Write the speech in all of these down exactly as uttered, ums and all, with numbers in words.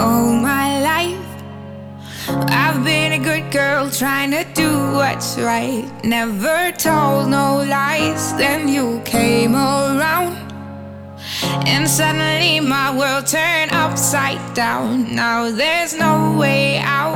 All my life I've been a good girl, trying to do what's right. Never told no lies. Then you came around, and suddenly my world turned upside down. Now there's no way out.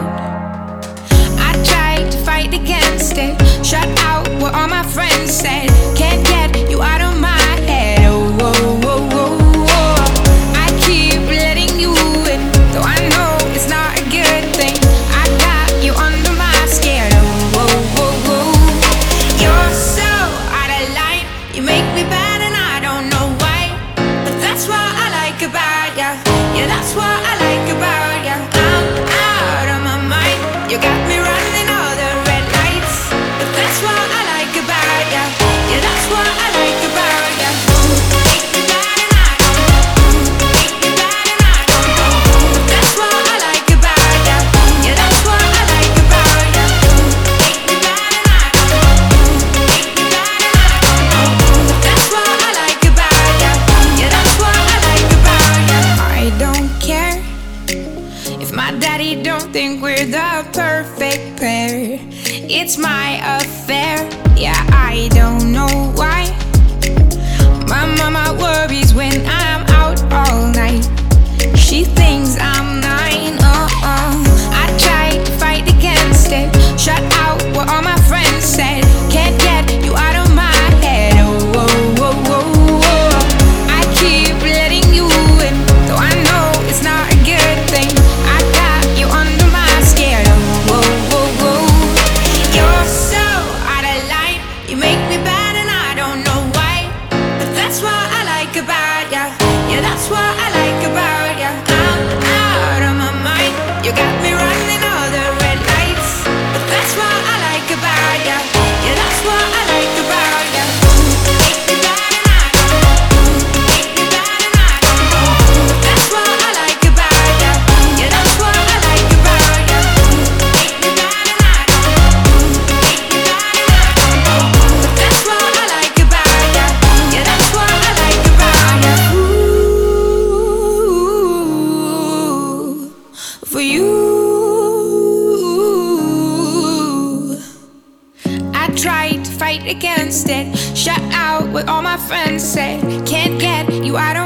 I tried to fight against it, shut out what all my friends said. Can't get you out of my head. Oh, whoa, whoa, whoa, whoa. I keep letting you in, though I know it's not a good thing. I got you under my skin. Oh, whoa, whoa, whoa. You're so out of line. You make me bad and I don't know why, but that's what I like about ya. Yeah, that's what I like about ya. I'm out of my mind. You got me running all the red lights, but that's what I like about ya. Yeah, that's what I like about ya. Make me bad and I don't know. Make me bad and I don't know. But that's what I like about ya. Yeah, that's what I like about ya. Make me bad and I don't know. Make me bad and I don't know. But that's what I like about ya. Yeah, that's what I like about ya. I don't care if my daddy don't think we're the perfect pair. It's my affair. Yeah, I don't know why. My mama worries when I'm out all night. She thinks I'm nine. Uh-uh. I tried to fight against it, shut out what all my friends said. Can't get you out of my head. Oh, whoa, whoa, whoa, whoa. I keep letting you in, though I know it's not a good thing. I got you under my skin. Oh, whoa, whoa, whoa. You're so out of line. You make me bad and I don't know why, but that's what I like about ya. Yeah, that's what I like about ya. I'm out of my mind. You got me running all the red lights, but that's what I like about ya. Yeah, that's what I like about ya. Make me bad and I don't know. Make me bad and I don't know. But that's what I like about ya. Yeah, that's what I like about ya. Make me bad and I don't know. Make me bad and I don't know. But that's what I like about ya. Yeah, that's what I like about ya. Ooh, for you. I tried to fight against it, shut out what all my friends said. Can't get you out